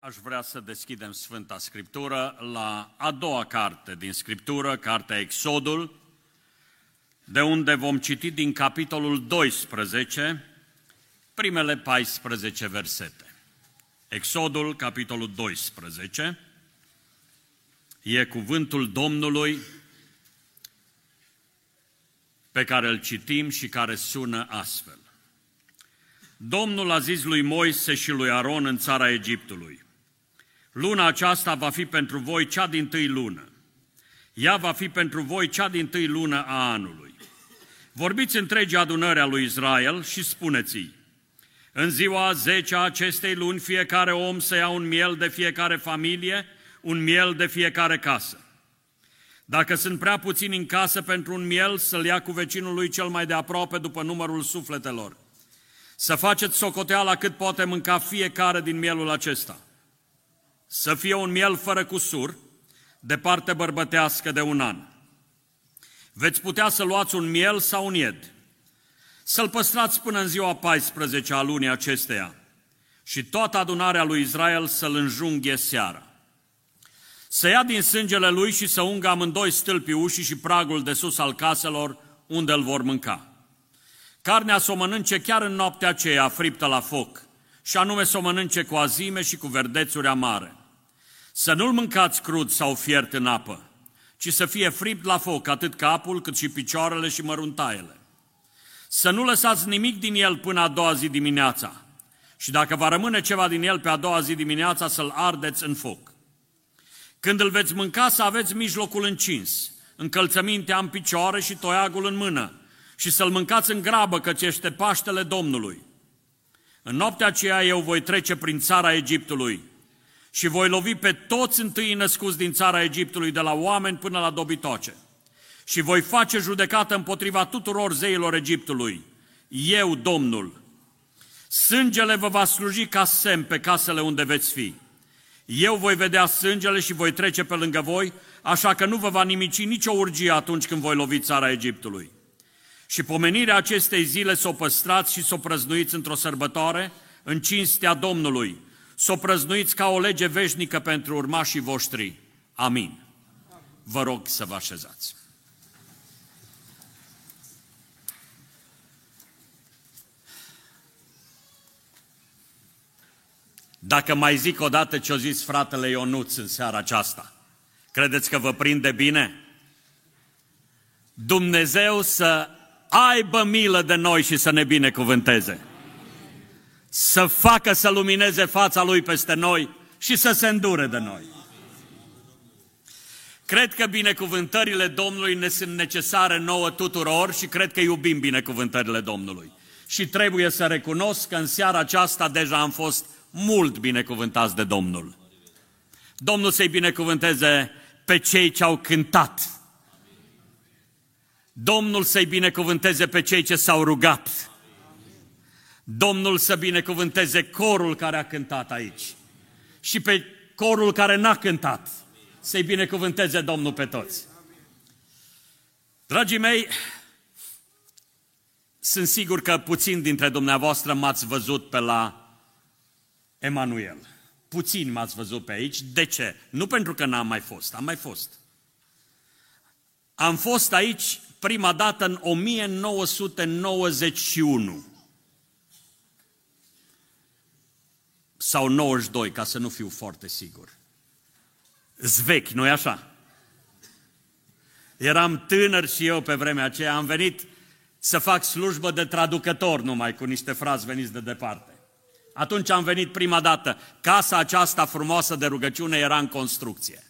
Aș vrea să deschidem Sfânta Scriptură la a doua carte din Scriptură, cartea Exodul, de unde vom citi din capitolul 12, primele 14 versete. Exodul, capitolul 12, e cuvântul Domnului pe care îl citim și care sună astfel. Domnul a zis lui Moise și lui Aron în țara Egiptului: luna aceasta va fi pentru voi cea dintâi lună. Ea va fi pentru voi cea dintâi lună a anului. Vorbiți întregii adunări a lui Israel și spuneți-i: în ziua a 10-a acestei luni fiecare om să ia un miel de fiecare familie, un miel de fiecare casă. Dacă sunt prea puțini în casă pentru un miel, să-l ia cu vecinul lui cel mai de aproape după numărul sufletelor. Să faceți socoteala cât poate mânca fiecare din mielul acesta. Să fie un miel fără cusur, de parte bărbătească de un an. Veți putea să luați un miel sau un ied. Să-l păstrați până în ziua 14-a a lunii acesteia și toată adunarea lui Israel să-l înjunghe seara. Să ia din sângele lui și să ungă amândoi stâlpii ușii și pragul de sus al caselor unde îl vor mânca. Carnea s-o mănânce chiar în noaptea aceea friptă la foc, și anume s-o mănânce cu azime și cu verdețuri amare. Să nu-l mâncați crud sau fiert în apă, ci să fie fript la foc, atât capul cât și picioarele și măruntaiele. Să nu lăsați nimic din el până a doua zi dimineața, și dacă va rămâne ceva din el pe a doua zi dimineața, să-l ardeți în foc. Când îl veți mânca, să aveți mijlocul încins, încălțămintea în picioare și toiagul în mână, și să-l mâncați în grabă, căci este Paștele Domnului. În noaptea aceea eu voi trece prin țara Egiptului și voi lovi pe toți întâi născuți din țara Egiptului, de la oameni până la dobitoace. Și voi face judecată împotriva tuturor zeilor Egiptului. Eu, Domnul. Sângele vă va sluji ca semn pe casele unde veți fi. Eu voi vedea sângele și voi trece pe lângă voi, așa că nu vă va nimici nicio urgie atunci când voi lovi țara Egiptului. Și pomenirea acestei zile s-o păstrați și s-o prăznuiți într-o sărbătoare în cinstea Domnului. S-o prăznuiți ca o lege veșnică pentru urmașii voștri. Amin. Vă rog să vă așezați. Dacă mai zic o dată ce-o zis fratele Ionuț în seara aceasta, credeți că vă prinde bine? Dumnezeu să aibă milă de noi și să ne binecuvânteze. Să facă să lumineze fața Lui peste noi și să se îndure de noi. Cred că binecuvântările Domnului ne sunt necesare nouă tuturor și cred că iubim binecuvântările Domnului. Și trebuie să recunosc că în seara aceasta deja am fost mult binecuvântați de Domnul. Domnul să-i binecuvânteze pe cei ce au cântat. Domnul să-i binecuvânteze pe cei ce s-au rugat. Domnul să binecuvânteze corul care a cântat aici. Și pe corul care n-a cântat. Să-i binecuvânteze Domnul pe toți. Dragii mei, sunt sigur că puțini dintre dumneavoastră m-ați văzut pe la Emanuel. Puțini m-ați văzut pe aici. De ce? Nu pentru că n-am mai fost. Am mai fost. Am fost aici prima dată în 1991. Sau 92, ca să nu fiu foarte sigur. Zvechi, nu-i așa? Eram tânăr și eu pe vremea aceea. Am venit să fac slujbă de traducător numai, cu niște frați veniți de departe. Atunci am venit prima dată. Casa aceasta frumoasă de rugăciune era în construcție.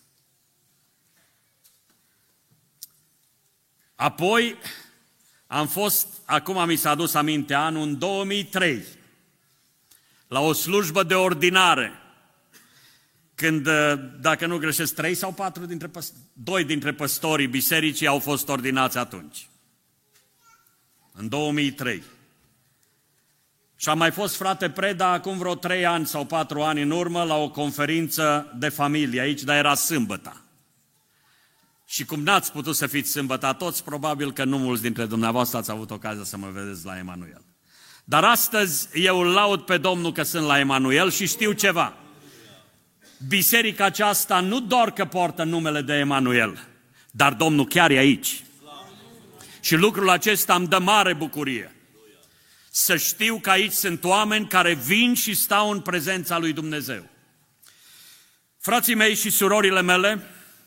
Apoi am fost, acum mi s-a adus aminte, anul în 2003, la o slujbă de ordinare, când, dacă nu greșesc, 3 sau 4 2 dintre păstorii bisericii au fost ordinați atunci, în 2003. Și am mai fost, frate Preda, acum vreo 3 ani sau 4 ani în urmă, la o conferință de familie aici, dar era sâmbătă. Și cum n-ați putut să fiți sâmbătă toți, probabil că nu mulți dintre dumneavoastră ați avut ocazia să mă vedeți la Emanuel. Dar astăzi eu îl laud pe Domnul că sunt la Emanuel și știu ceva. biserica aceasta nu doar că poartă numele de Emanuel, dar Domnul chiar e aici. Și lucrul acesta îmi dă mare bucurie. Să știu că aici sunt oameni care vin și stau în prezența lui Dumnezeu. Frații mei și surorile mele,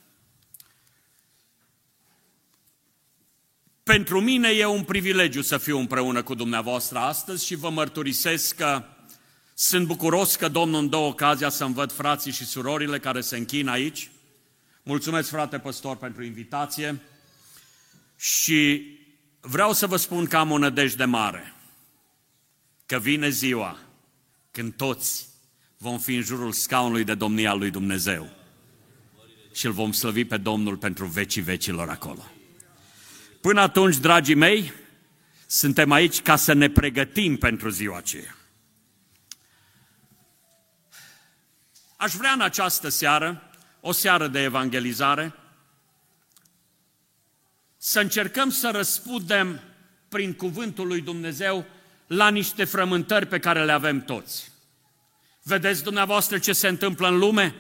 pentru mine e un privilegiu să fiu împreună cu dumneavoastră astăzi și vă mărturisesc că sunt bucuros că Domnul îmi dă ocazia să-mi văd frații și surorile care se închină aici. Mulțumesc, frate păstor, pentru invitație și vreau să vă spun că am o nădejde mare, că vine ziua când toți vom fi în jurul scaunului de domnie al lui Dumnezeu și îl vom slăvi pe Domnul pentru vecii vecilor acolo. Până atunci, dragii mei, suntem aici ca să ne pregătim pentru ziua aceea. Aș vrea în această seară, o seară de evangelizare, să încercăm să răspundem prin cuvântul lui Dumnezeu la niște frământări pe care le avem toți. Vedeți dumneavoastră ce se întâmplă în lume?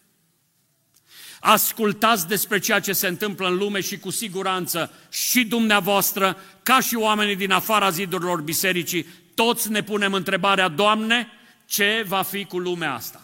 Ascultați despre ceea ce se întâmplă în lume și cu siguranță și dumneavoastră, ca și oamenii din afara zidurilor bisericii, toți ne punem întrebarea: Doamne, ce va fi cu lumea asta?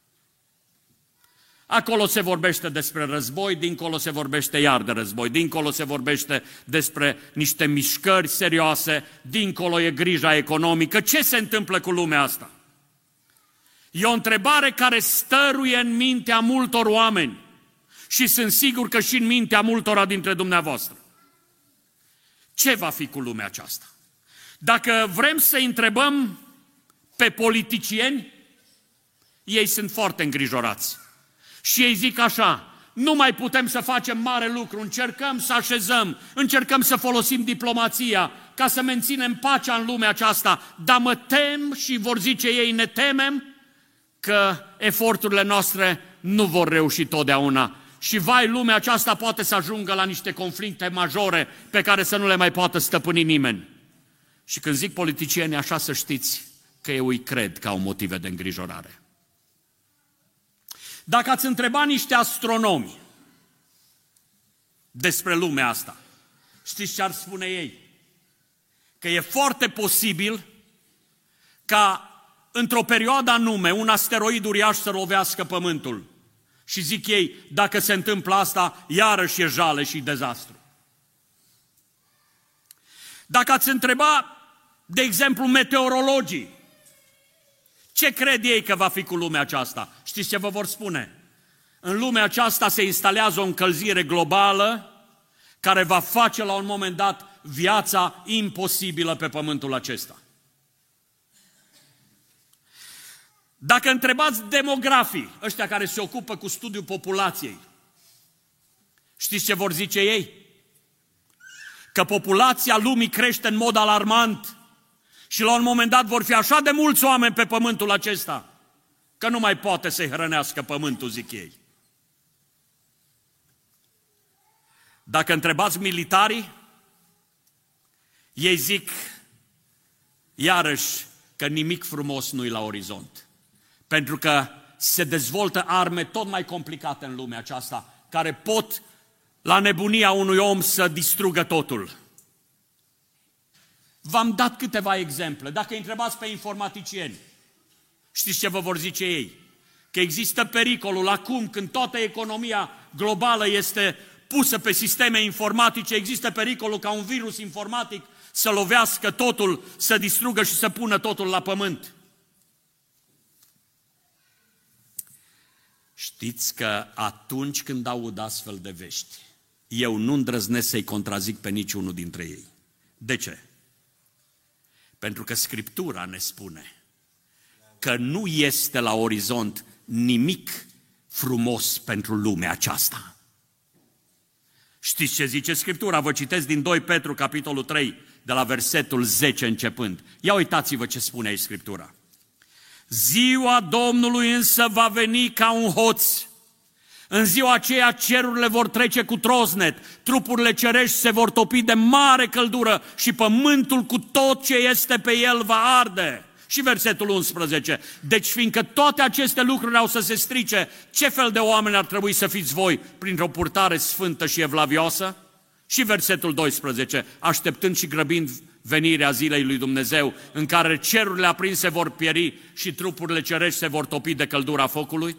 Acolo se vorbește despre război, dincolo se vorbește iar de război, dincolo se vorbește despre niște mișcări serioase, dincolo e grija economică. Ce se întâmplă cu lumea asta? E o întrebare care stăruie în mintea multor oameni și sunt sigur că și în mintea multora dintre dumneavoastră. Ce va fi cu lumea aceasta? Dacă vrem să întrebăm pe politicieni, ei sunt foarte îngrijorați. Și ei zic așa: nu mai putem să facem mare lucru, încercăm să așezăm, încercăm să folosim diplomația ca să menținem pacea în lumea aceasta, dar mă tem, și vor zice ei, ne temem că eforturile noastre nu vor reuși totdeauna. Și vai, lumea aceasta poate să ajungă la niște conflicte majore pe care să nu le mai poată stăpâni nimeni. Și când zic politicieni așa, să știți că eu îi cred că au motive de îngrijorare. Dacă ați întreba niște astronomi despre lumea asta, știți ce ar spune ei? Că e foarte posibil ca într-o perioadă anume un asteroid uriaș să lovească Pământul. Și zic ei, dacă se întâmplă asta, iarăși e jale și dezastru. Dacă ați întreba, de exemplu, meteorologii, ce cred ei că va fi cu lumea aceasta? Știți ce vă vor spune? În lumea aceasta se instalează o încălzire globală care va face la un moment dat viața imposibilă pe pământul acesta. Dacă întrebați demografii, ăștia care se ocupă cu studiul populației, știți ce vor zice ei? Că populația lumii crește în mod alarmant și la un moment dat vor fi așa de mulți oameni pe pământul acesta că nu mai poate să-i hrănească pământul, zic ei. Dacă întrebați militarii, ei zic iarăși că nimic frumos nu-i la orizont. Pentru că se dezvoltă arme tot mai complicate în lumea aceasta, care pot, la nebunia unui om, să distrugă totul. V-am dat câteva exemple. Dacă îi întrebați pe informaticieni, știți ce vă vor zice ei? Că există pericolul acum, când toată economia globală este pusă pe sisteme informatice, există pericolul ca un virus informatic să lovească totul, să distrugă și să pună totul la pământ. Știți că atunci când aud astfel de vești, eu nu îndrăznesc să-i contrazic pe niciunul dintre ei. De ce? Pentru că Scriptura ne spune că nu este la orizont nimic frumos pentru lumea aceasta. Știți ce zice Scriptura? Vă citesc din 2 Petru, capitolul 3, de la versetul 10 începând. Ia uitați-vă ce spune aici Scriptura. Ziua Domnului însă va veni ca un hoț. În ziua aceea cerurile vor trece cu trosnet, trupurile cerești se vor topi de mare căldură și pământul cu tot ce este pe el va arde. Și versetul 11, deci fiindcă toate aceste lucruri au să se strice, ce fel de oameni ar trebui să fiți voi printr-o purtare sfântă și evlavioasă? Și versetul 12, așteptând și grăbind venirea zilei lui Dumnezeu, în care cerurile aprinse vor pieri și trupurile cerești se vor topi de căldura focului?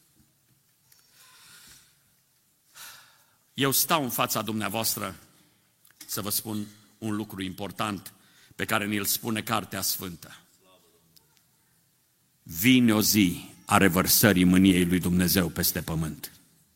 Eu stau în fața dumneavoastră să vă spun un lucru important pe care ni-l spune Cartea Sfântă. Vine o zi a revărsării mâniei lui Dumnezeu peste pământ.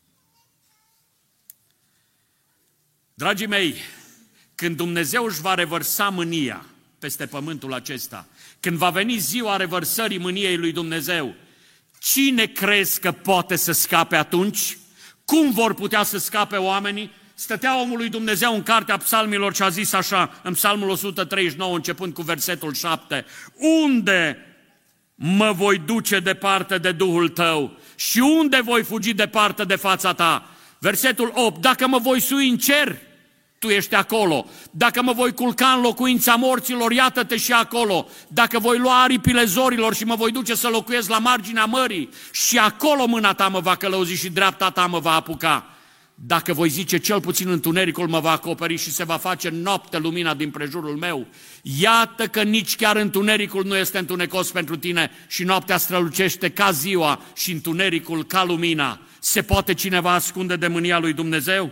Dragii mei, când Dumnezeu își va revărsa mânia peste pământul acesta, când va veni ziua revărsării mâniei lui Dumnezeu, cine crezi că poate să scape atunci? Cum vor putea să scape oamenii? Stătea omul lui Dumnezeu în cartea Psalmilor și a zis așa, în Psalmul 139, începând cu versetul 7, unde mă voi duce departe de Duhul tău și unde voi fugi departe de fața ta? Versetul 8, dacă mă voi sui în cer, tu ești acolo. Dacă mă voi culca în locuința morților, iată-te și acolo. Dacă voi lua aripile zorilor și mă voi duce să locuiesc la marginea mării, și acolo mâna ta mă va călăuzi și dreapta ta mă va apuca. Dacă voi zice, cel puțin întunericul mă va acoperi și se va face noapte lumina din prejurul meu, iată că nici chiar întunericul nu este întunecos pentru tine și noaptea strălucește ca ziua și întunericul ca lumina. Se poate cineva ascunde de mânia lui Dumnezeu?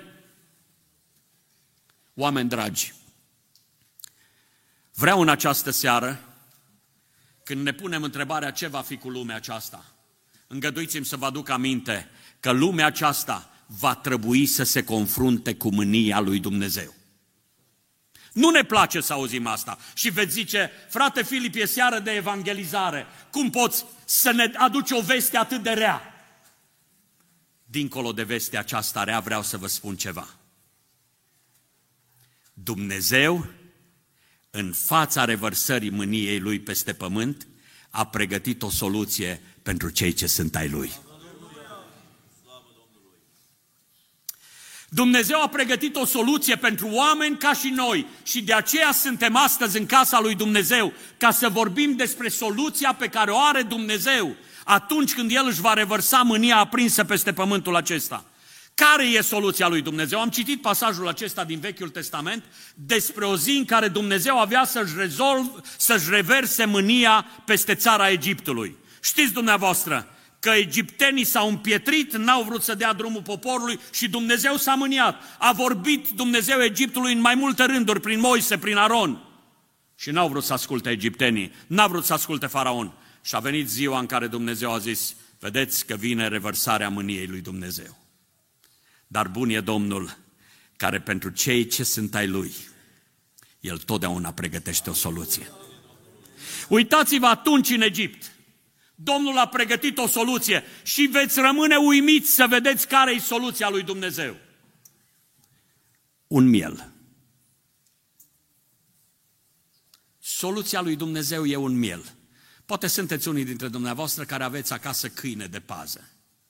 Oameni dragi, vreau în această seară, când ne punem întrebarea ce va fi cu lumea aceasta, îngăduiți-mi să vă aduc aminte că lumea aceasta va trebui să se confrunte cu mânia lui Dumnezeu. Nu ne place să auzim asta și veți zice, frate Filip, e seară de evangelizare, cum poți să ne aduci o veste atât de rea? Dincolo de vestea aceasta rea vreau să vă spun ceva. Dumnezeu, în fața revărsării mâniei Lui peste pământ, a pregătit o soluție pentru cei ce sunt ai Lui. Dumnezeu a pregătit o soluție pentru oameni ca și noi și de aceea suntem astăzi în casa lui Dumnezeu, ca să vorbim despre soluția pe care o are Dumnezeu atunci când El își va revărsa mânia aprinsă peste pământul acesta. Care e soluția lui Dumnezeu? Am citit pasajul acesta din Vechiul Testament despre o zi în care Dumnezeu avea să-și reverse mânia peste țara Egiptului. Știți dumneavoastră că egiptenii s-au împietrit, n-au vrut să dea drumul poporului și Dumnezeu s-a mâniat. A vorbit Dumnezeu Egiptului în mai multe rânduri, prin Moise, prin Aron. Și n-au vrut să asculte egiptenii, n-au vrut să asculte Faraon. Și a venit ziua în care Dumnezeu a zis, vedeți că vine revărsarea mâniei lui Dumnezeu. Dar bun e Domnul, care pentru cei ce sunt ai Lui, El totdeauna pregătește o soluție. Uitați-vă atunci în Egipt. Domnul a pregătit o soluție și veți rămâne uimiți să vedeți care e soluția lui Dumnezeu. Un miel. Soluția lui Dumnezeu e un miel. Poate sunteți unii dintre dumneavoastră care aveți acasă câine de pază.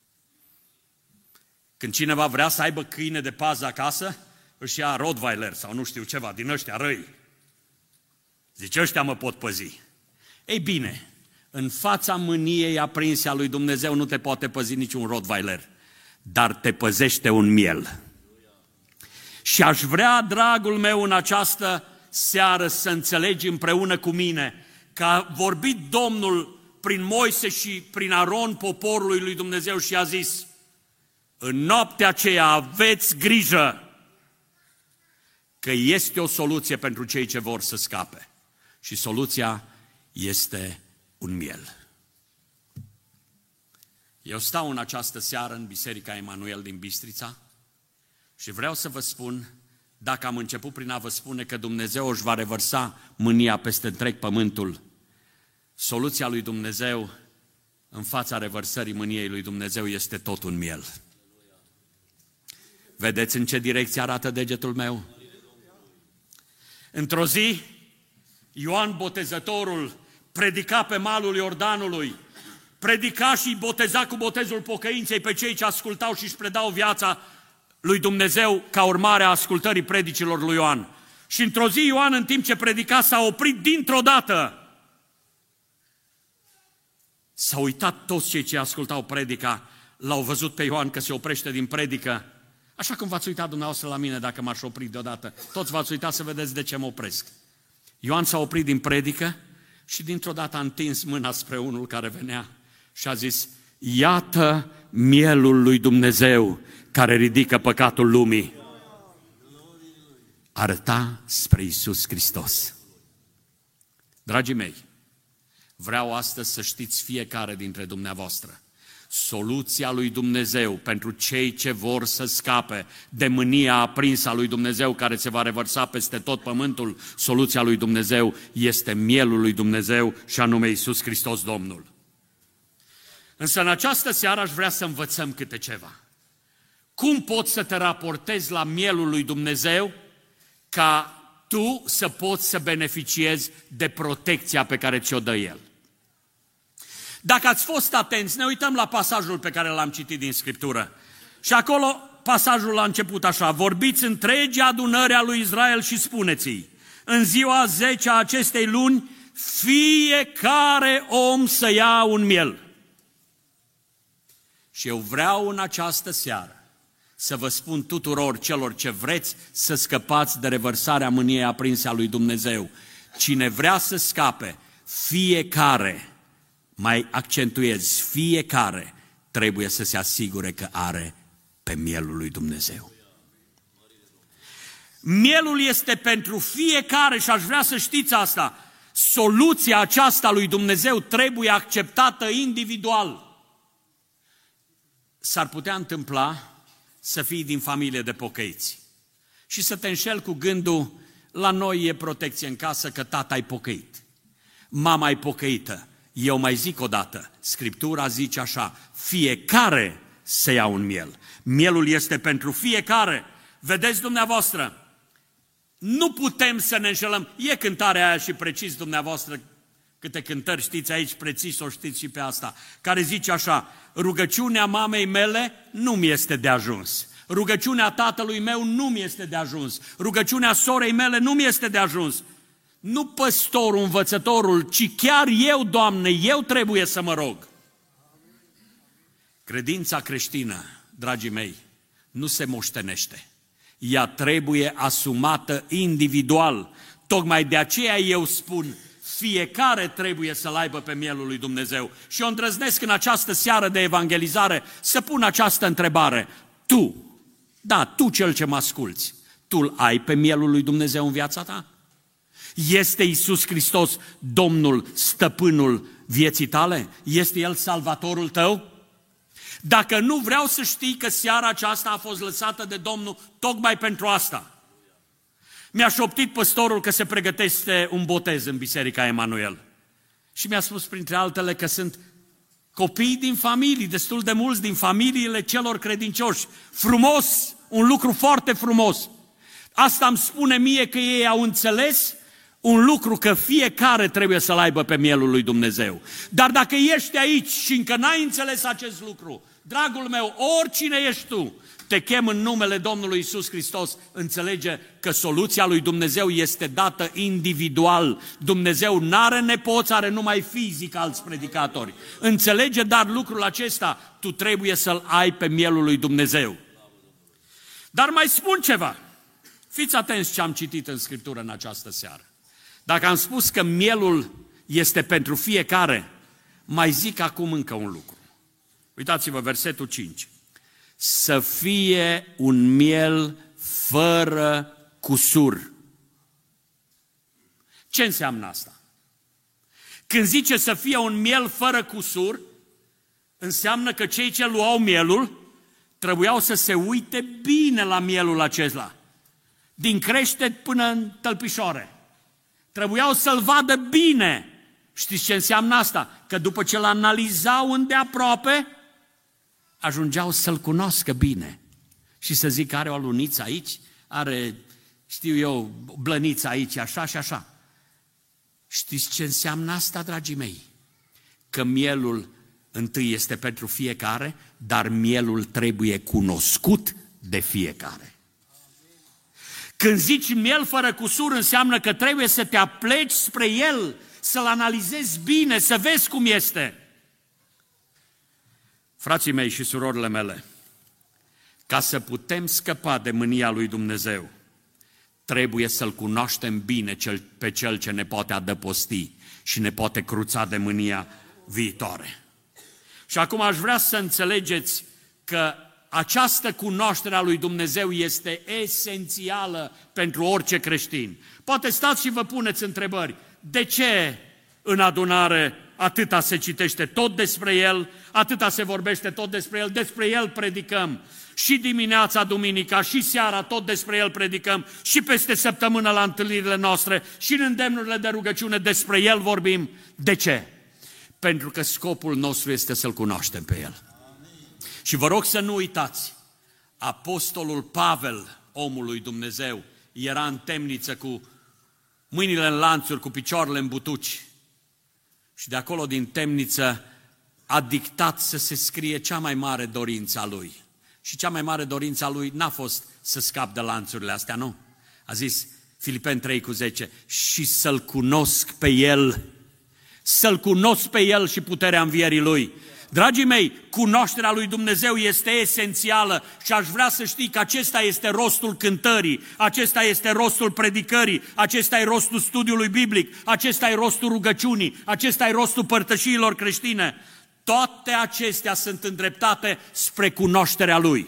Când cineva vrea să aibă câine de pază acasă, își ia Rottweiler sau nu știu ceva din ăștia răi. Zice, ăștia mă pot păzi. Ei bine, în fața mâniei aprinse a lui Dumnezeu nu te poate păzi niciun Rottweiler, dar te păzește un miel. Și aș vrea, dragul meu, în această seară să înțelegi împreună cu mine că a vorbit Domnul prin Moise și prin Aron poporului lui Dumnezeu și a zis, în noaptea aceea aveți grijă că este o soluție pentru cei ce vor să scape. Și soluția este un miel. Eu stau în această seară în Biserica Emanuel din Bistrița și vreau să vă spun, dacă am început prin a vă spune că Dumnezeu își va revărsa mânia peste întreg pământul, soluția lui Dumnezeu în fața revărsării mâniei lui Dumnezeu este tot un miel. Vedeți în ce direcție arată degetul meu? Într-o zi, Ioan Botezătorul predica pe malul Iordanului, predica și boteza cu botezul pocăinței pe cei ce ascultau și își predau viața lui Dumnezeu ca urmare a ascultării predicilor lui Ioan. Și într-o zi Ioan, în timp ce predica, s-a oprit dintr-o dată S-au uitat toți cei ce ascultau predica, l-au văzut pe Ioan că se oprește din predică, așa cum v-ați uitat dumneavoastră la mine dacă m-aș opri deodată. Toți v-ați uitat să vedeți de ce mă opresc. Ioan s-a oprit din predică și dintr-o dată a întins mâna spre unul care venea și a zis: iată mielul lui Dumnezeu care ridică păcatul lumii. Arăta spre Iisus Hristos. Dragii mei, vreau astăzi să știți fiecare dintre dumneavoastră, soluția lui Dumnezeu pentru cei ce vor să scape de mânia aprinsă a lui Dumnezeu care se va revărsa peste tot pământul, soluția lui Dumnezeu este mielul lui Dumnezeu și anume Iisus Hristos Domnul. Însă în această seară aș vrea să învățăm câte ceva. Cum poți să te raportezi la mielul lui Dumnezeu ca tu să poți să beneficiezi de protecția pe care ți-o dă El? Dacă ați fost atenți, ne uităm la pasajul pe care l-am citit din Scriptură. Și acolo pasajul a început așa: vorbiți întregi adunări a lui Israel și spuneți-i: în ziua 10 a acestei luni, fiecare om să ia un miel. Și eu vreau în această seară să vă spun tuturor celor ce vreți să scăpați de revărsarea mâniei aprinse a lui Dumnezeu. Cine vrea să scape, fiecare, mai accentuez, fiecare trebuie să se asigure că are pe mielul lui Dumnezeu. Mielul este pentru fiecare și aș vrea să știți asta. Soluția aceasta lui Dumnezeu trebuie acceptată individual. S-ar putea întâmpla să fii din familie de pocăiți și să te înșeli cu gândul: la noi e protecție în casă că tata e pocăit, mama e pocăită. Eu mai zic o dată, Scriptura zice așa: fiecare să ia un miel. Mielul este pentru fiecare. Vedeți dumneavoastră, nu putem să ne înșelăm. E cântarea aia și precis dumneavoastră, câte cântări știți aici, precis o știți și pe asta, care zice așa: rugăciunea mamei mele nu mi este de ajuns, rugăciunea tatălui meu nu mi este de ajuns, rugăciunea sorei mele nu mi este de ajuns. Nu păstorul, învățătorul, ci chiar eu, Doamne, eu trebuie să mă rog. Credința creștină, dragii mei, nu se moștenește. Ea trebuie asumată individual. Tocmai de aceea eu spun: fiecare trebuie să-L aibă pe mielul lui Dumnezeu. Și eu îndrăznesc în această seară de evangelizare să pun această întrebare: tu, da, tu cel ce mă asculți, tu ai pe mielul lui Dumnezeu în viața ta? Este Iisus Hristos Domnul, stăpânul vieții tale? Este El salvatorul tău? Dacă nu, vreau să știi că seara aceasta a fost lăsată de Domnul tocmai pentru asta. Mi-a șoptit păstorul că se pregătește un botez în Biserica Emanuel. Și mi-a spus printre altele că sunt copii din familii, destul de mulți din familiile celor credincioși. Frumos, un lucru foarte frumos. Asta îmi spune mie că ei au înțeles un lucru, că fiecare trebuie să-L aibă pe mielul lui Dumnezeu. Dar dacă ești aici și încă n-ai înțeles acest lucru, dragul meu, oricine ești tu, te chem în numele Domnului Iisus Hristos, înțelege că soluția lui Dumnezeu este dată individual. Dumnezeu n-are nepoți, are numai fizic alți predicatori. Înțelege, dar lucrul acesta, tu trebuie să-L ai pe mielul lui Dumnezeu. Dar mai spun ceva. Fiți atenți ce am citit în Scriptură în această seară. Dacă am spus că mielul este pentru fiecare, mai zic acum încă un lucru. Uitați-vă, versetul 5. Să fie un miel fără cusur. Ce înseamnă asta? Când zice să fie un miel fără cusur, înseamnă că cei ce luau mielul trebuiau să se uite bine la mielul acela, din creștet până în tălpișoare. Trebuiau să-l vadă bine. Știți ce înseamnă asta? Că după ce l-analizau îndeaproape, ajungeau să-l cunoască bine. Și să zic, are o aluniță aici, are, știu eu, blăniță aici, așa și așa. Știți ce înseamnă asta, dragii mei? Că mielul întâi este pentru fiecare, dar mielul trebuie cunoscut de fiecare. Când zici miel fără cusur, înseamnă că trebuie să te apleci spre el, să-l analizezi bine, să vezi cum este. Frații mei și surorile mele, ca să putem scăpa de mânia lui Dumnezeu, trebuie să-L cunoaștem bine pe Cel ce ne poate adăposti și ne poate cruța de mânia viitoare. Și acum aș vrea să înțelegeți că această cunoaștere a lui Dumnezeu este esențială pentru orice creștin. Poate stați și vă puneți întrebări. De ce în adunare atâta se citește tot despre El, atâta se vorbește tot despre El predicăm. Și dimineața, duminica, și seara tot despre El predicăm, și peste săptămână la întâlnirile noastre, și în îndemnurile de rugăciune despre El vorbim. De ce? Pentru că scopul nostru este să-L cunoaștem pe El. Și vă rog să nu uitați, apostolul Pavel, omul lui Dumnezeu, era în temniță cu mâinile în lanțuri, cu picioarele în butuci. Și de acolo din temniță a dictat să se scrie cea mai mare dorință a lui. Și cea mai mare dorință a lui n-a fost să scap de lanțurile astea, nu. A zis Filipeni 3:10, și să-L cunosc pe El, să-L cunosc pe El și puterea învierii Lui. Dragii mei, cunoașterea lui Dumnezeu este esențială și aș vrea să știi că acesta este rostul cântării, acesta este rostul predicării, acesta e rostul studiului biblic, acesta e rostul rugăciunii, acesta e rostul părtășiilor creștine. Toate acestea sunt îndreptate spre cunoașterea Lui.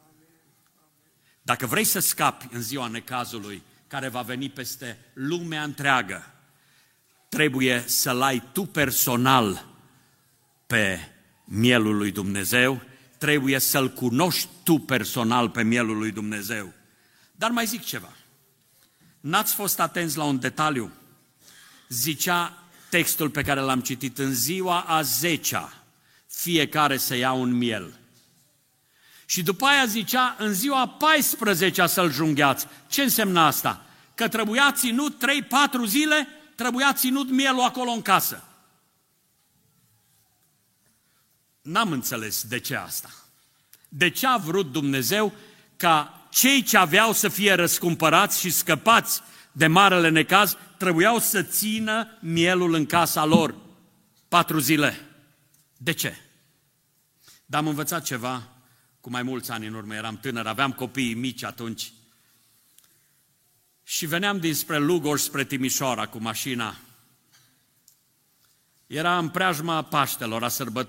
Dacă vrei să scapi în ziua necazului care va veni peste lumea întreagă, trebuie să-L ai tu personal pe mielul lui Dumnezeu, trebuie să-L cunoști tu personal pe mielul lui Dumnezeu. Dar mai zic ceva. N-ați fost atenți la un detaliu? Zicea textul pe care l-am citit, în ziua a 10-a, fiecare să ia un miel. Și după aia zicea, în ziua a 14-a să-l jungheați. Ce însemna asta? Că trebuia ținut 3-4 zile, trebuia ținut mielul acolo în casă. N-am înțeles de ce asta. De ce a vrut Dumnezeu ca cei ce aveau să fie răscumpărați și scăpați de marele necaz, trebuiau să țină mielul în casa lor 4 zile. De ce? Dar am învățat ceva cu mai mulți ani în urmă, eram tânăr, aveam copii mici atunci și veneam dinspre Lugoj spre Timișoara cu mașina. Era în preajma Paștelor,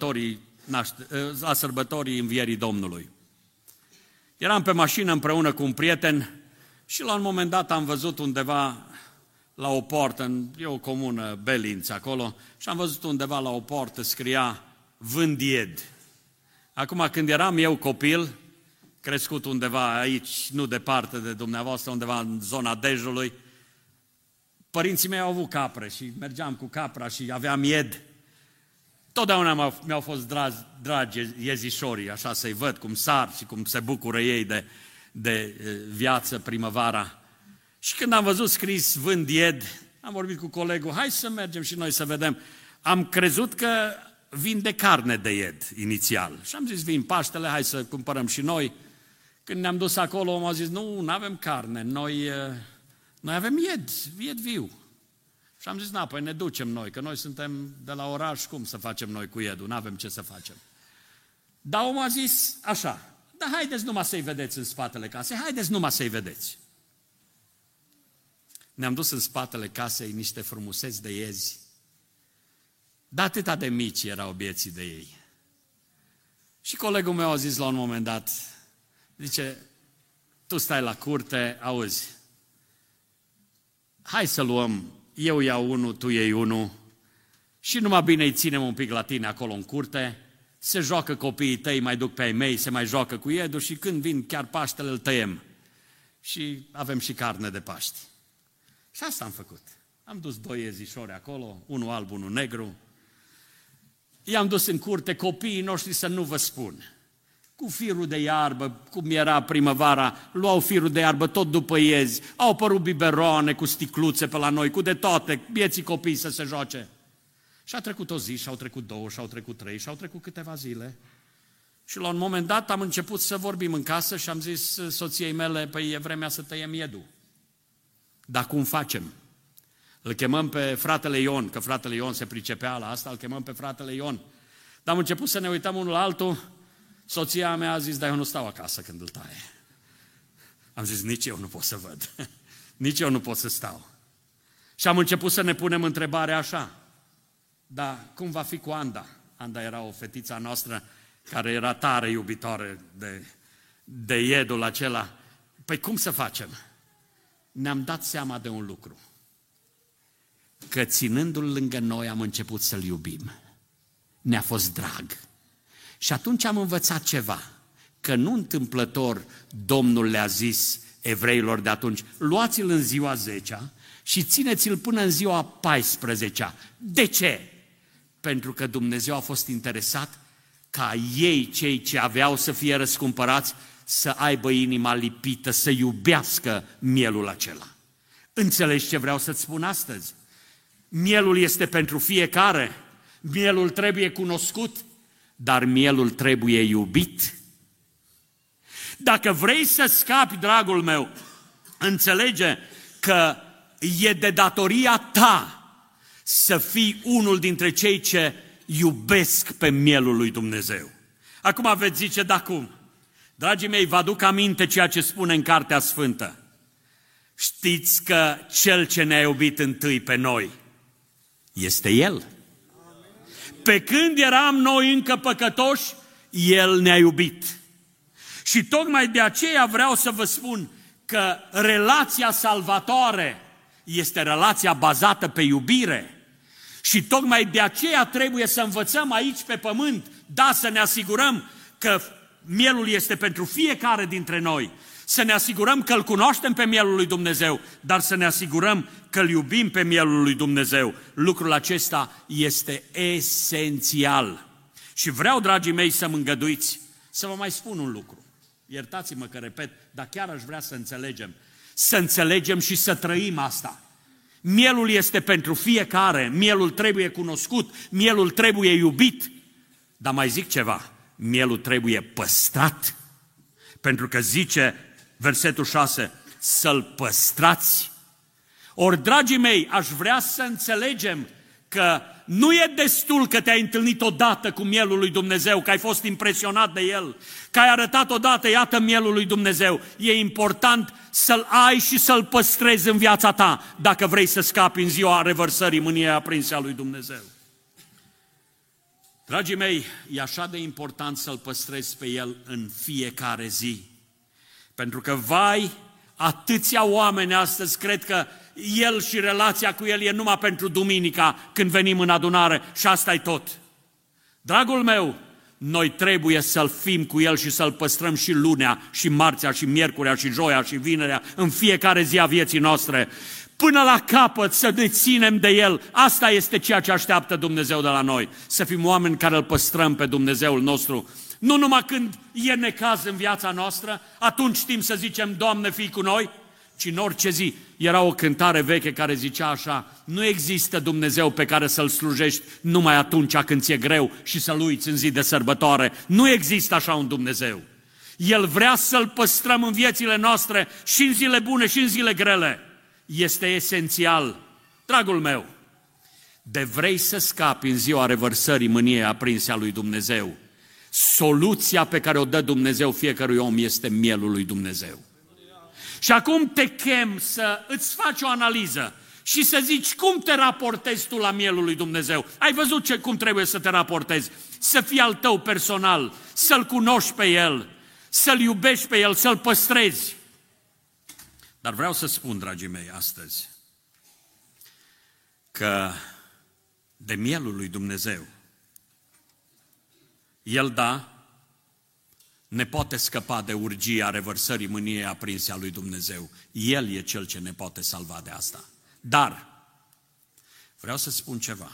a sărbătorii Învierii Domnului. Eram pe mașină împreună cu un prieten și la un moment dat am văzut undeva la o portă, e o comună, Belinț, acolo, și am văzut undeva la o portă scria Vândied. Acum, când eram eu copil, crescut undeva aici, nu departe de dumneavoastră, undeva în zona Dejului, părinții mei au avut capre și mergeam cu capra și aveam ied. Totdeauna mi-au fost dragi iezișorii, așa să-i văd cum sar și cum se bucură ei de viață primăvara. Și când am văzut scris vând ied, am vorbit cu colegul, hai să mergem și noi să vedem. Am crezut că vinde carne de ied inițial. Și am zis, vin Paștele, hai să cumpărăm și noi. Când ne-am dus acolo, m-au zis, nu avem carne, noi avem ied viu. Și am zis, păi ne ducem noi, că noi suntem de la oraș, cum să facem noi cu iedul, n-avem ce să facem. Dar omul a zis așa, dar haideți numai să-i vedeți în spatele casei, haideți numai să-i vedeți. Ne-am dus în spatele casei niște frumuseți de iezi, dar atâta de mici erau bieții de ei. Și colegul meu a zis la un moment dat, zice, tu stai la curte, auzi, hai să luăm, eu iau unul, tu iei unul și numai bine îi ținem un pic la tine acolo în curte, se joacă copiii tăi, mai duc pe ai mei, se mai joacă cu iedul și când vin chiar Paștele îl tăiem. Și avem și carne de Paști. Și asta am făcut. Am dus 2 iezișori acolo, unul alb, unul negru. I-am dus în curte, copiii noștri să nu vă spun. Cu firul de iarbă, cum era primăvara, luau firul de iarbă tot după iezi, au apărut biberoane cu sticluțe pe la noi, cu de toate, bieții copii să se joace. Și a trecut o zi, și au trecut 2, și au trecut 3, și au trecut câteva zile. Și la un moment dat am început să vorbim în casă și am zis soției mele, păi e vremea să tăiem iedul. Dar cum facem? Îl chemăm pe fratele Ion, că fratele Ion se pricepea la asta, îl chemăm pe fratele Ion. Dar am început să ne uităm unul la altul, soția mea a zis, dar eu nu stau acasă când îl taie. Am zis, nici eu nu pot să văd, nici eu nu pot să stau. Și am început să ne punem întrebarea așa, dar cum va fi cu Anda? Anda era o fetiță a noastră care era tare iubitoare de iedul acela. Păi cum să facem? Ne-am dat seama de un lucru, că ținându-l lângă noi am început să-l iubim. Ne-a fost drag. Și atunci am învățat ceva, că nu întâmplător Domnul le-a zis evreilor de atunci, luați-l în ziua 10-a și țineți-l până în ziua 14-a. De ce? Pentru că Dumnezeu a fost interesat ca ei, cei ce aveau să fie răscumpărați, să aibă inima lipită, să iubească mielul acela. Înțelegi ce vreau să-ți spun astăzi? Mielul este pentru fiecare, mielul trebuie cunoscut, dar mielul trebuie iubit. Dacă vrei să scapi, dragul meu, înțelege că e de datoria ta să fii unul dintre cei ce iubesc pe mielul lui Dumnezeu. Acum veți zice, da cum? Dragii mei, vă aduc aminte ceea ce spune în Cartea Sfântă. Știți că Cel ce ne-a iubit întâi pe noi este El. Pe când eram noi încă păcătoși, El ne-a iubit. Și tocmai de aceea vreau să vă spun că relația salvatoare este relația bazată pe iubire. Și tocmai de aceea trebuie să învățăm aici pe pământ, da, să ne asigurăm că mielul este pentru fiecare dintre noi, să ne asigurăm că îl cunoaștem pe mielul lui Dumnezeu, dar să ne asigurăm că îl iubim pe mielul lui Dumnezeu. Lucrul acesta este esențial. Și vreau, dragii mei, să mă îngăduiți să vă mai spun un lucru. Iertați-mă că repet, dar chiar aș vrea să înțelegem. Să înțelegem și să trăim asta. Mielul este pentru fiecare, mielul trebuie cunoscut, mielul trebuie iubit. Dar mai zic ceva, mielul trebuie păstrat. Pentru că zice versetul 6, să-l păstrați. Ori, dragii mei, aș vrea să înțelegem că nu e destul că te-ai întâlnit odată cu mielul lui Dumnezeu, că ai fost impresionat de el, că ai arătat odată, iată mielul lui Dumnezeu. E important să-l ai și să-l păstrezi în viața ta, dacă vrei să scapi în ziua revărsării mâniei aprinse a lui Dumnezeu. Dragii mei, e așa de important să-l păstrezi pe el în fiecare zi. Pentru că, vai, atâția oameni astăzi cred că el și relația cu el e numai pentru duminica când venim în adunare și asta-i tot. Dragul meu, noi trebuie să-l fim cu el și să-l păstrăm și lunea, și marțea, și miercurea, și joia, și vinerea, în fiecare zi a vieții noastre. Până la capăt să ne ținem de el. Asta este ceea ce așteaptă Dumnezeu de la noi. Să fim oameni care îl păstrăm pe Dumnezeul nostru. Nu numai când e necaz în viața noastră, atunci știm să zicem, Doamne, fii cu noi, ci în orice zi. Era o cântare veche care zicea așa, nu există Dumnezeu pe care să-L slujești numai atunci când ți-e greu și să-L uiți în zi de sărbătoare. Nu există așa un Dumnezeu. El vrea să-L păstrăm în viețile noastre și în zile bune și în zile grele. Este esențial. Dragul meu, de vrei să scapi în ziua revărsării mâniei aprinse a lui Dumnezeu, soluția pe care o dă Dumnezeu fiecărui om este mielul lui Dumnezeu. Și acum te chem să îți faci o analiză și să zici cum te raportezi tu la mielul lui Dumnezeu. Ai văzut cum trebuie să te raportezi? Să fii al tău personal, să-L cunoști pe El, să-L iubești pe El, să-L păstrezi. Dar vreau să spun, dragii mei, astăzi, că de mielul lui Dumnezeu, El, da, ne poate scăpa de urgia revărsării mâniei aprinse a lui Dumnezeu. El e Cel ce ne poate salva de asta. Dar, vreau să spun ceva.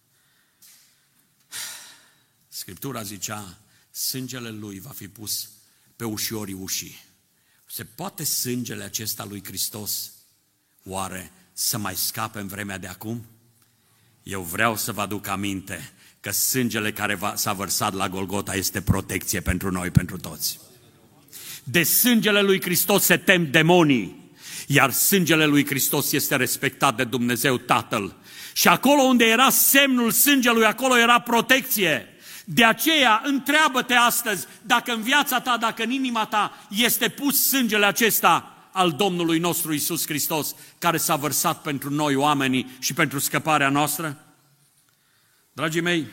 Scriptura zicea, sângele Lui va fi pus pe ușiorii ușii. Se poate sângele acesta lui Hristos, oare, să mai scape în vremea de acum? Eu vreau să vă aduc aminte că sângele care s-a vărsat la Golgota este protecție pentru noi, pentru toți. De sângele lui Hristos se tem demonii, iar sângele lui Hristos este respectat de Dumnezeu Tatăl. Și acolo unde era semnul sângelui, acolo era protecție. De aceea, întreabă-te astăzi dacă în viața ta, dacă în inima ta este pus sângele acesta al Domnului nostru Iisus Hristos, care s-a vărsat pentru noi oamenii și pentru scăparea noastră? Dragii mei,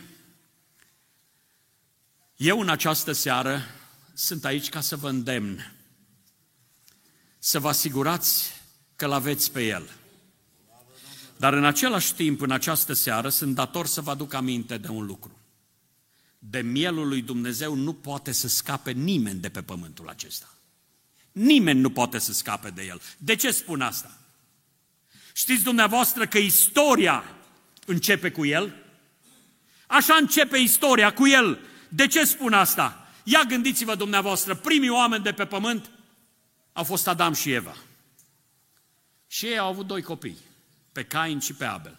eu în această seară sunt aici ca să vă îndemn, să vă asigurați că l-aveți pe El. Dar în același timp, în această seară, sunt dator să vă aduc aminte de un lucru. De mielul lui Dumnezeu nu poate să scape nimeni de pe pământul acesta. Nimeni nu poate să scape de el. De ce spun asta? Știți dumneavoastră că istoria începe cu el? Așa începe istoria cu el. De ce spun asta? Ia gândiți-vă dumneavoastră, primii oameni de pe pământ au fost Adam și Eva. Și ei au avut 2 copii, pe Cain și pe Abel.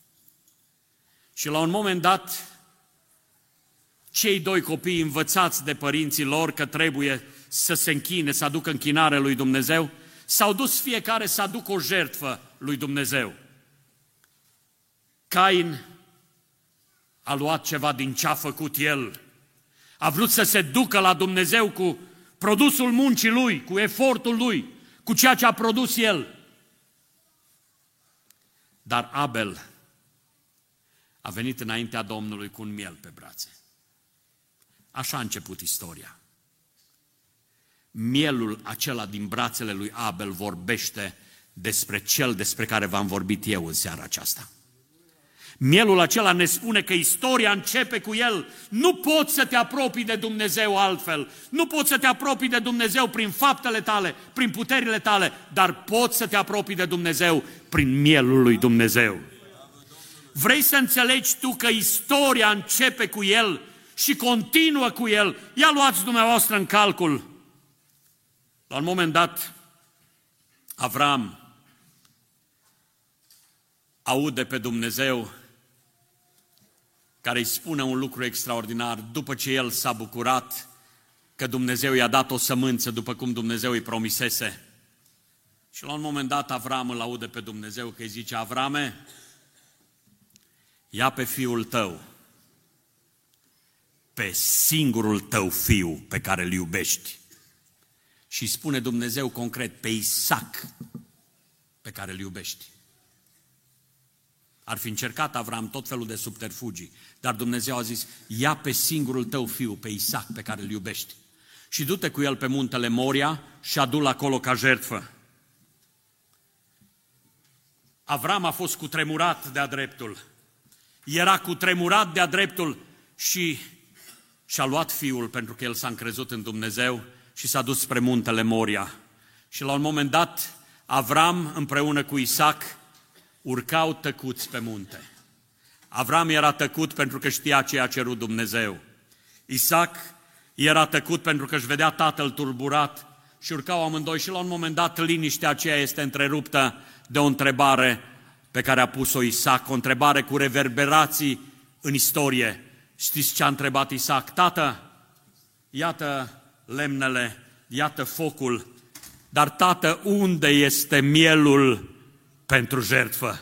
Și la un moment dat, cei 2 copii învățați de părinții lor că trebuie să se închine, să aducă închinare lui Dumnezeu, s-au dus fiecare să aducă o jertfă lui Dumnezeu. Cain a luat ceva din ce a făcut el, a vrut să se ducă la Dumnezeu cu produsul muncii lui, cu efortul lui, cu ceea ce a produs el. Dar Abel a venit înaintea Domnului cu un miel pe brațe. Așa a început istoria. Mielul acela din brațele lui Abel vorbește despre cel despre care v-am vorbit eu în seara aceasta. Mielul acela ne spune că istoria începe cu el. Nu poți să te apropii de Dumnezeu altfel. Nu poți să te apropii de Dumnezeu prin faptele tale, prin puterile tale, dar poți să te apropii de Dumnezeu prin mielul lui Dumnezeu. Vrei să înțelegi tu că istoria începe cu el și continuă cu el? Ia luați dumneavoastră în calcul. La un moment dat, Avram aude pe Dumnezeu care îi spune un lucru extraordinar după ce el s-a bucurat că Dumnezeu i-a dat o sămânță după cum Dumnezeu îi promisese. Și la un moment dat Avram îl aude pe Dumnezeu că îi zice: Avrame, ia pe fiul tău, pe singurul tău fiu pe care îl iubești. Și spune Dumnezeu concret, pe Isaac pe care îl iubești. Ar fi încercat Avram tot felul de subterfugii, dar Dumnezeu a zis: ia pe singurul tău fiu, pe Isaac pe care îl iubești, și du-te cu el pe muntele Moria și adu-l acolo ca jertfă. Avram a fost cutremurat de-a dreptul. Era cutremurat de-a dreptul și și-a luat fiul pentru că el s-a încrezut în Dumnezeu și s-a dus spre muntele Moria. Și la un moment dat, Avram împreună cu Isaac urcau tăcuți pe munte. Avram era tăcut pentru că știa ce a cerut Dumnezeu. Isaac era tăcut pentru că își vedea tatăl turburat și urcau amândoi și la un moment dat liniștea aceea este întreruptă de o întrebare pe care a pus-o Isaac, o întrebare cu reverberații în istorie. Știți ce a întrebat Isaac? Tată, iată lemnele, iată focul, dar tată, unde este mielul pentru jertfă?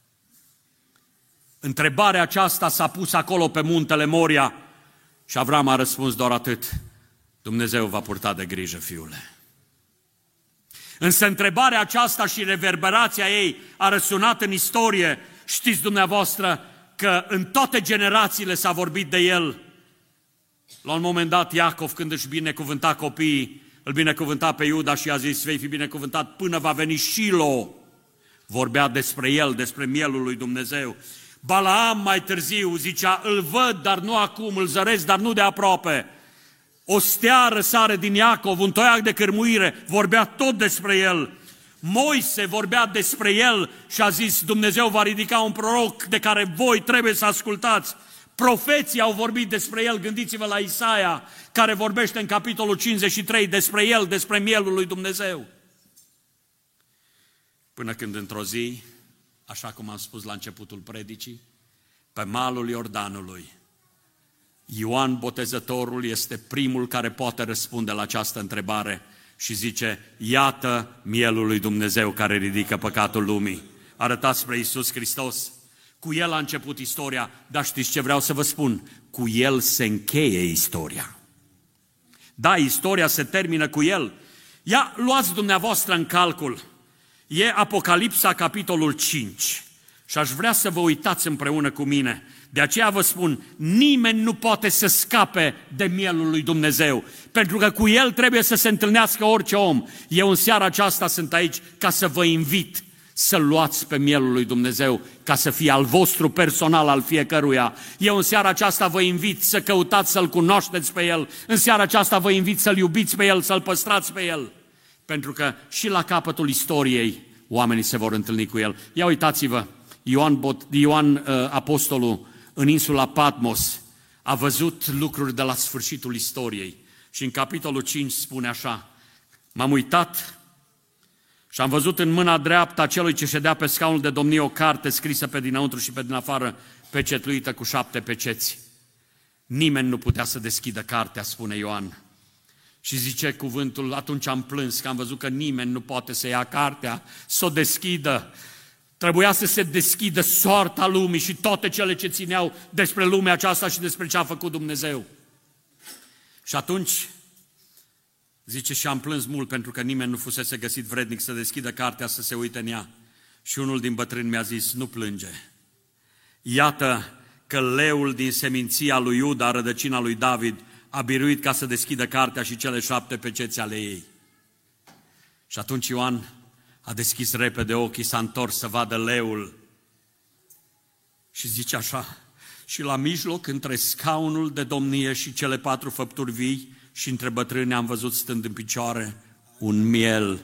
Întrebarea aceasta s-a pus acolo pe muntele Moria și Avram a răspuns doar atât: Dumnezeu va purta de grijă, fiule. Însă întrebarea aceasta și reverberația ei a răsunat în istorie. Știți dumneavoastră că în toate generațiile s-a vorbit de el. La un moment dat, Iacov, când își binecuvânta copiii, îl binecuvânta pe Iuda și a zis: vei fi binecuvântat până va veni Shilo. Vorbea despre el, despre mielul lui Dumnezeu. Balaam mai târziu zicea: îl văd, dar nu acum, îl zăresc, dar nu de aproape. O stea răsare din Iacov, un toiac de cârmuire, vorbea tot despre el. Moise vorbea despre el și a zis: Dumnezeu va ridica un proroc de care voi trebuie să ascultați. Profeții au vorbit despre el, gândiți-vă la Isaia, care vorbește în capitolul 53 despre el, despre mielul lui Dumnezeu. Până când într-o zi, așa cum am spus la începutul predicii, pe malul Iordanului, Ioan Botezătorul este primul care poate răspunde la această întrebare și zice: iată mielul lui Dumnezeu care ridică păcatul lumii. Arătați spre Iisus Hristos. Cu El a început istoria, dar știți ce vreau să vă spun? Cu El se încheie istoria. Da, istoria se termină cu El. Ia, luați dumneavoastră în calcul. E Apocalipsa, capitolul 5. Și aș vrea să vă uitați împreună cu mine. De aceea vă spun, nimeni nu poate să scape de mielul lui Dumnezeu. Pentru că cu El trebuie să se întâlnească orice om. Eu în seara aceasta sunt aici ca să vă invit să-L luați pe mielul lui Dumnezeu, ca să fie al vostru personal, al fiecăruia. Eu în seara aceasta vă invit să căutați să-L cunoașteți pe El. În seara aceasta vă invit să-L iubiți pe El, să-L păstrați pe El. Pentru că și la capătul istoriei oamenii se vor întâlni cu El. Ia uitați-vă, Ioan Apostolul în insula Patmos a văzut lucruri de la sfârșitul istoriei. Și în capitolul 5 spune așa: m-am uitat și am văzut în mâna dreaptă a celui ce ședea pe scaunul de domnie o carte scrisă pe dinăuntru și pe din afară, pecetluită cu 7 peceți. Nimeni nu putea să deschidă cartea, spune Ioan. Și zice cuvântul, atunci am plâns că am văzut că nimeni nu poate să ia cartea, să o deschidă. Trebuia să se deschidă soarta lumii și toate cele ce țineau despre lumea aceasta și despre ce a făcut Dumnezeu. Și atunci, zice, și am plâns mult pentru că nimeni nu fusese găsit vrednic să deschidă cartea, să se uite în ea. Și unul din bătrâni mi-a zis, nu plânge. Iată că leul din seminția lui Iuda, rădăcina lui David, a biruit ca să deschidă cartea și cele 7 peceți ale ei. Și atunci Ioan a deschis repede ochii, s-a întors să vadă leul și zice așa: și la mijloc, între scaunul de domnie și cele 4 făpturi vii și între bătrâni am văzut stând în picioare un miel.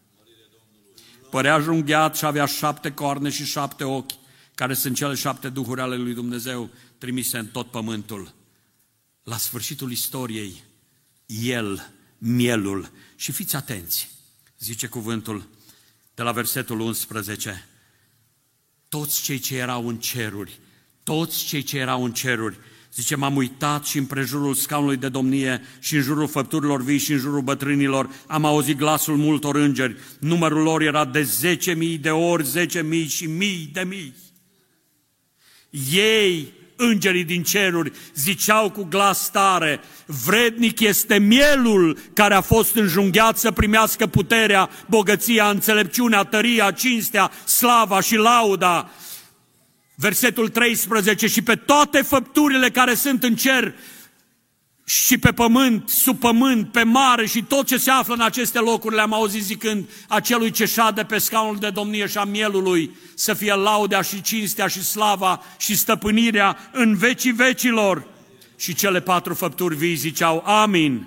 Părea junghiat și avea 7 corne și 7 ochi, care sunt cele 7 duhuri ale lui Dumnezeu trimise în tot pământul. La sfârșitul istoriei, El, mielul, și fiți atenți, zice cuvântul de la versetul 11, toți cei ce erau în ceruri, zice, m-am uitat și împrejurul scaunului de domnie și în jurul făpturilor vii și în jurul bătrânilor am auzit glasul multor îngeri, numărul lor era de 10.000 de ori 10.000 și mii de mii. Ei, îngerii din ceruri, ziceau cu glas tare, vrednic este mielul care a fost înjunghiat să primească puterea, bogăția, înțelepciunea, tăria, cinstea, slava și lauda. Versetul 13, și pe toate făpturile care sunt în cer și pe pământ, sub pământ, pe mare și tot ce se află în aceste locuri, le-am auzit zicând, acelui ce șade pe scaunul de domnie și a mielului, să fie laudea și cinstea și slava și stăpânirea în vecii vecilor. Și cele 4 făpturi vii ziceau, amin.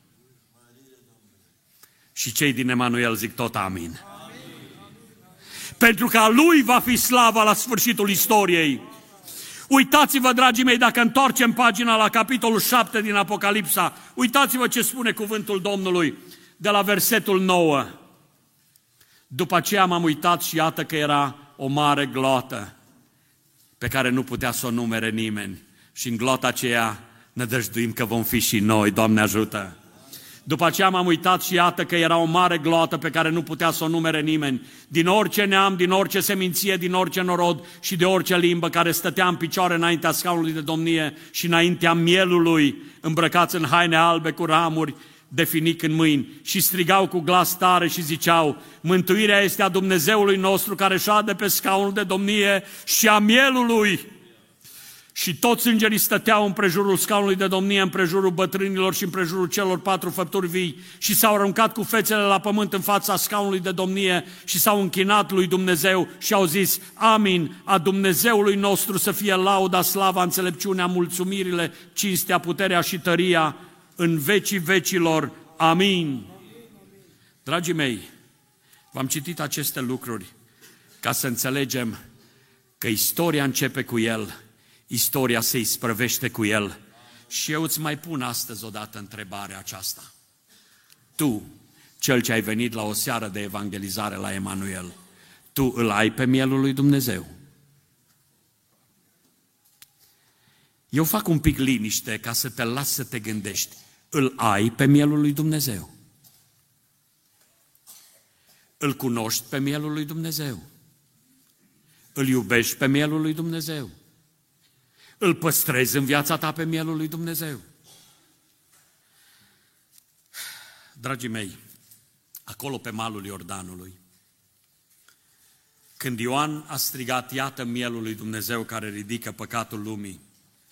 Și cei din Emanuel zic tot amin. Pentru că a Lui va fi slava la sfârșitul istoriei. Uitați-vă, dragii mei, dacă întoarcem pagina la capitolul 7 din Apocalipsa, uitați-vă ce spune cuvântul Domnului de la versetul 9. După aceea m-am uitat și iată că era o mare gloată pe care nu putea să o numere nimeni. Și în glota aceea nădăjduim că vom fi și noi, Doamne ajută! După aceea m-am uitat și iată că era o mare gloată pe care nu putea să o numere nimeni, din orice neam, din orice seminție, din orice norod și de orice limbă, care stătea în picioare înaintea scaunului de domnie și înaintea mielului, îmbrăcați în haine albe cu ramuri de finic în mâini, și strigau cu glas tare și ziceau, mântuirea este a Dumnezeului nostru care șade pe scaunul de domnie și a mielului. Și toți îngerii stăteau împrejurul scaunului de domnie, împrejurul bătrânilor și împrejurul celor 4 făpturi vii și s-au aruncat cu fețele la pământ în fața scaunului de domnie și s-au închinat lui Dumnezeu și au zis, amin, a Dumnezeului nostru să fie lauda, slava, înțelepciunea, mulțumirile, cinstea, puterea și tăria în vecii vecilor. Amin. Dragii mei, v-am citit aceste lucruri ca să înțelegem că istoria începe cu El, istoria se isprăvește cu El. Și eu îți mai pun astăzi odată întrebarea aceasta. Tu, cel ce ai venit la o seară de evangelizare la Emanuel, tu îl ai pe mielul lui Dumnezeu? Eu fac un pic liniște ca să te las să te gândești. Îl ai pe mielul lui Dumnezeu? Îl cunoști pe mielul lui Dumnezeu? Îl iubești pe mielul lui Dumnezeu? Îl păstrezi în viața ta pe mielul lui Dumnezeu? Dragii mei, acolo pe malul Iordanului, când Ioan a strigat, iată mielul lui Dumnezeu care ridică păcatul lumii.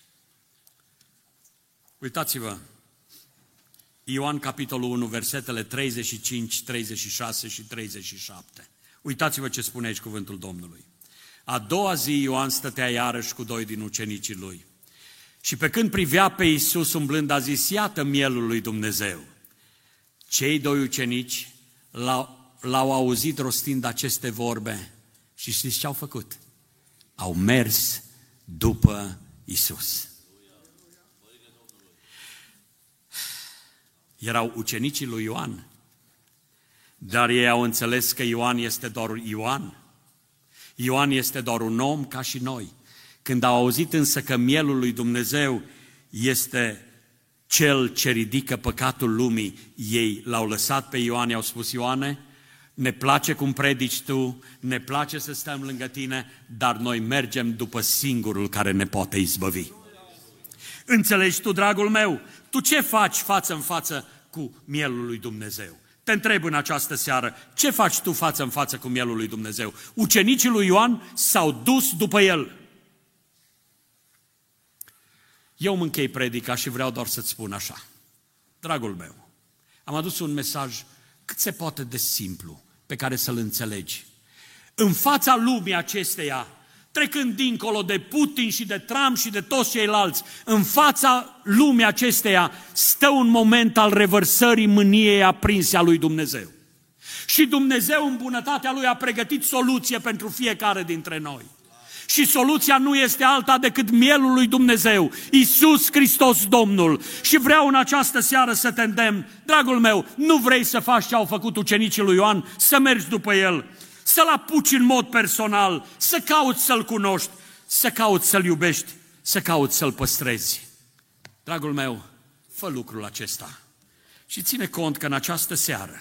Uitați-vă, Ioan capitolul 1, versetele 35, 36 și 37. Uitați-vă ce spune aici cuvântul Domnului. A doua zi Ioan stătea iarăși cu doi din ucenicii lui. Și pe când privea pe Iisus umblând, a zis, iată mielul lui Dumnezeu. Cei doi ucenici l-au auzit rostind aceste vorbe și știți ce au făcut? Au mers după Iisus. Erau ucenicii lui Ioan, dar ei au înțeles că Ioan este doar Ioan. Ioan este doar un om ca și noi. Când au auzit însă că mielul lui Dumnezeu este cel ce ridică păcatul lumii, ei l-au lăsat pe Ioan, i-au spus, Ioane, ne place cum predici tu, ne place să stăm lângă tine, dar noi mergem după singurul care ne poate izbăvi. Înțelegi tu, dragul meu, tu ce faci față în față cu mielul lui Dumnezeu? Te întreb în această seară, ce faci tu față în față cu mielul lui Dumnezeu? Ucenicii lui Ioan s-au dus după el. Eu mă închei predica și vreau doar să-ți spun așa. Dragul meu, am adus un mesaj cât se poate de simplu, pe care să-l înțelegi. În fața lumii acesteia, trecând dincolo de Putin și de Trump și de toți ceilalți, în fața lumii acesteia stă un moment al revărsării mâniei aprinse a lui Dumnezeu. Și Dumnezeu în bunătatea Lui a pregătit soluție pentru fiecare dintre noi. Și soluția nu este alta decât mielul lui Dumnezeu, Iisus Hristos Domnul. Și vreau în această seară să te îndemn, dragul meu, nu vrei să faci ce au făcut ucenicii lui Ioan, să mergi după el, să-l apuci în mod personal, să cauți să-l cunoști, să cauți să-l iubești, să cauți să-l păstrezi. Dragul meu, fă lucrul acesta și ține cont că în această seară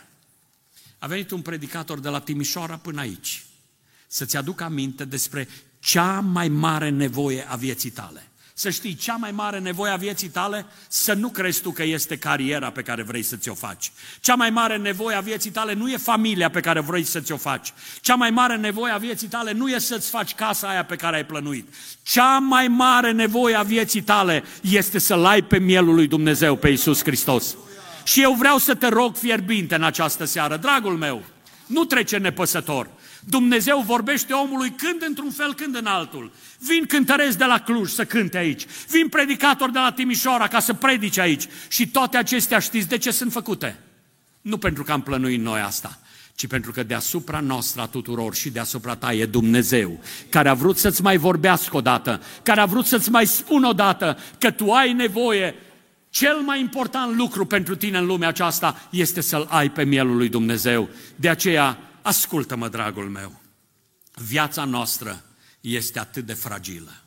a venit un predicator de la Timișoara până aici să-ți aduc aminte despre cea mai mare nevoie a vieții tale. Să știi, cea mai mare nevoie a vieții tale, să nu crezi tu că este cariera pe care vrei să ți-o faci. Cea mai mare nevoie a vieții tale nu e familia pe care vrei să ți-o faci. Cea mai mare nevoie a vieții tale nu e să-ți faci casa aia pe care ai plănuit. Cea mai mare nevoie a vieții tale este să-L ai pe mielul lui Dumnezeu, pe Iisus Hristos. Și eu vreau să te rog fierbinte în această seară, dragul meu, nu trece nepăsător. Dumnezeu vorbește omului când într-un fel, când în altul. Vin cântăreți de la Cluj să cânte aici. Vin predicatori de la Timișoara ca să predice aici. Și toate acestea știți de ce sunt făcute? Nu pentru că am plănuit noi asta, ci pentru că deasupra noastră a tuturor și deasupra ta e Dumnezeu, care a vrut să-ți mai vorbească odată, care a vrut să-ți mai spună odată că tu ai nevoie. Cel mai important lucru pentru tine în lumea aceasta este să-L ai pe mielul lui Dumnezeu. De aceea, ascultă-mă, dragul meu, viața noastră este atât de fragilă.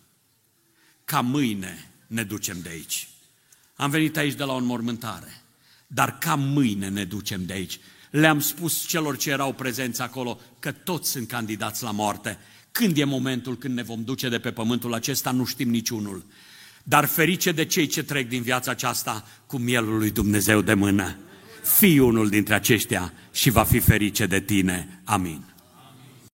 Ca mâine ne ducem de aici. Am venit aici de la o înmormântare, dar ca mâine ne ducem de aici. Le-am spus celor ce erau prezenți acolo că toți sunt candidați la moarte. Când e momentul când ne vom duce de pe pământul acesta, nu știm niciunul. Dar ferice de cei ce trec din viața aceasta cu mielul lui Dumnezeu de mână. Fii unul dintre aceștia și va fi ferice de tine. Amin.